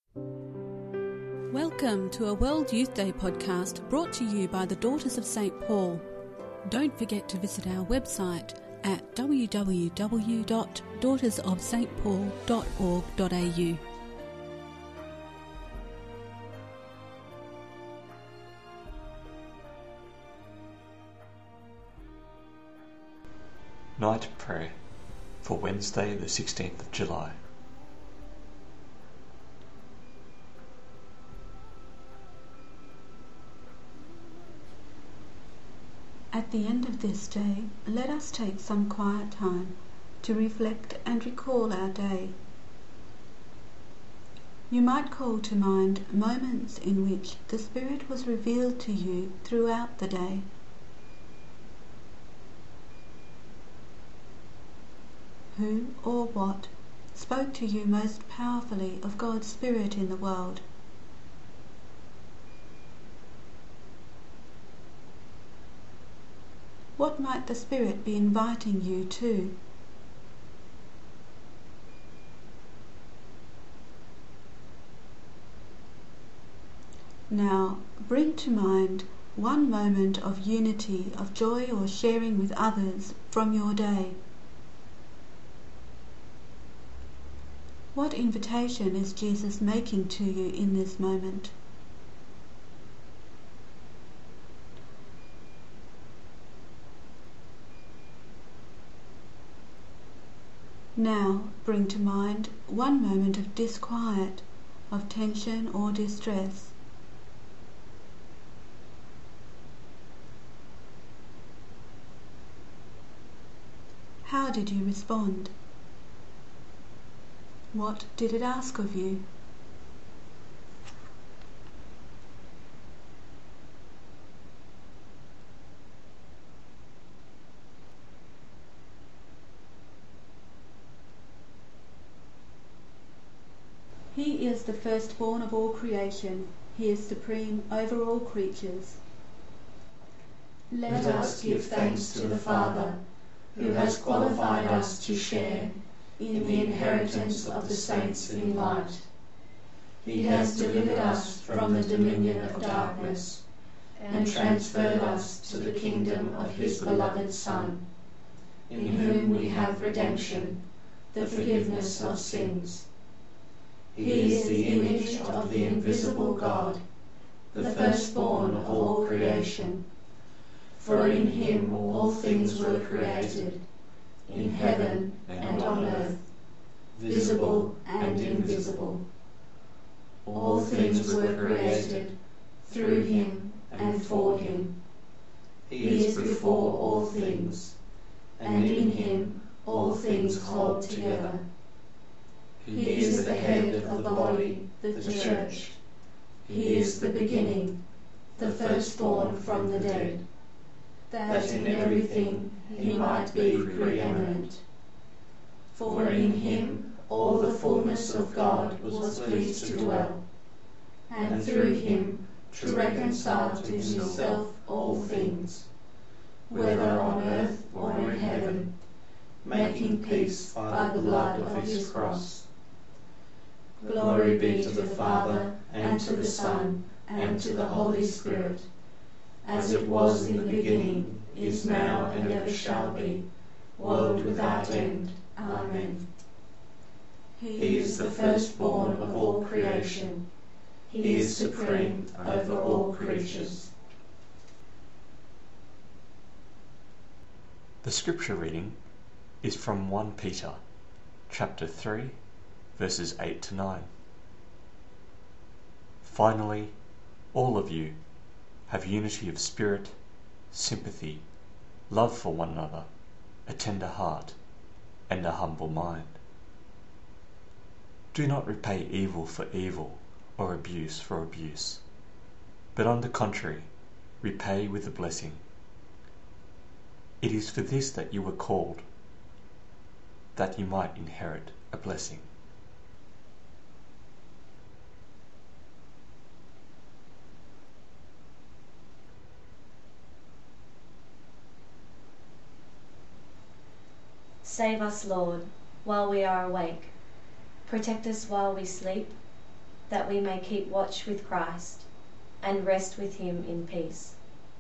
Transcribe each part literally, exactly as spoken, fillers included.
Welcome to a World Youth Day podcast brought to you by the Daughters of Saint Paul. Don't forget to visit our website at w w w dot daughters of st paul dot org dot a u. Night Prayer for Wednesday the sixteenth of July. At the end of this day, let us take some quiet time to reflect and recall our day. You might call to mind moments in which the Spirit was revealed to you throughout the day. Who or what spoke to you most powerfully of God's Spirit in the world? What might the Spirit be inviting you to? Now, bring to mind one moment of unity, of joy or sharing with others from your day. What invitation is Jesus making to you in this moment? Now bring to mind one moment of disquiet, of tension or distress. How did you respond? What did it ask of you? He is the firstborn of all creation. He is supreme over all creatures. Let us give thanks to the Father, who has qualified us to share in the inheritance of the saints in light. He has delivered us from the dominion of darkness and transferred us to the kingdom of his beloved Son, in whom we have redemption, the forgiveness of sins. He is the image of the invisible God, the firstborn of all creation. For in him all things were created, in heaven and on earth, visible and invisible. All things were created through him and for him. He is before all things, and in him all things hold together. He is the head of the body, the Church. He is the beginning, the firstborn from the dead, that in everything he might be preeminent. For in him all the fullness of God was pleased to dwell, and through him to reconcile to himself all things, whether on earth or in heaven, making peace by the blood of his cross. Glory be to the Father, and to the Son, and to the Holy Spirit, as it was in the beginning, is now, and ever shall be, world without end. Amen. He is the firstborn of all creation. He is supreme over all creatures. The scripture reading is from First Peter chapter three, verses eight to nine. Finally, all of you have unity of spirit, sympathy, love for one another, a tender heart, and a humble mind. Do not repay evil for evil or abuse for abuse, but on the contrary, repay with a blessing. It is for this that you were called, that you might inherit a blessing. Save us, Lord, while we are awake. Protect us while we sleep. that we may keep watch with Christ and rest with him in peace.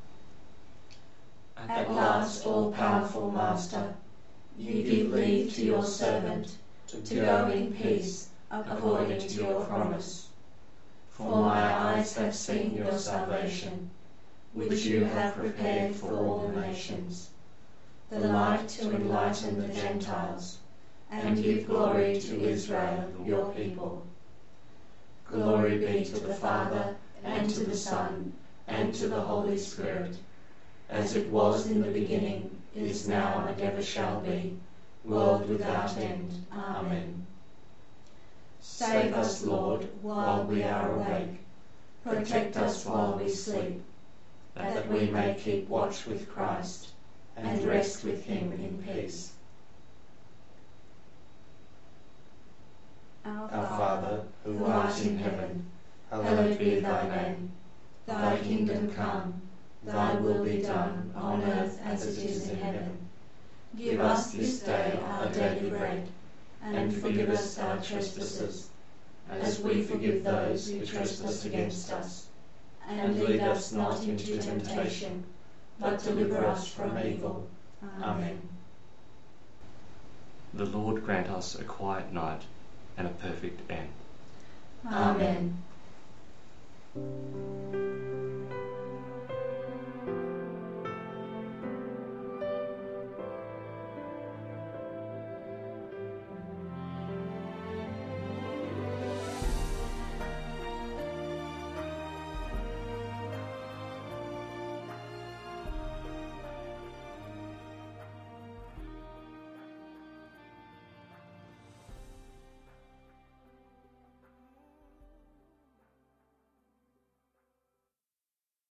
At last, all-powerful Master, you give leave to your servant to go in peace according to your promise. For my eyes have seen your salvation, which you have prepared for all the nations, the light to enlighten the Gentiles, and give glory to Israel, your people. Glory be to the Father, and to the Son, and to the Holy Spirit, as it was in the beginning, is now, and ever shall be, world without end. Amen. Save us, Lord, while we are awake. Protect us while we sleep, that we may keep watch with Christ and rest with him in peace. Our Our Father, who art in heaven, hallowed be thy name. Thy kingdom come, thy will be done on earth as it is in heaven. Give us this day our daily bread, and forgive us our trespasses, as we forgive those who trespass against us. And lead us not into temptation, but deliver us from evil. Amen. The Lord grant us a quiet night and a perfect end. Amen. Amen.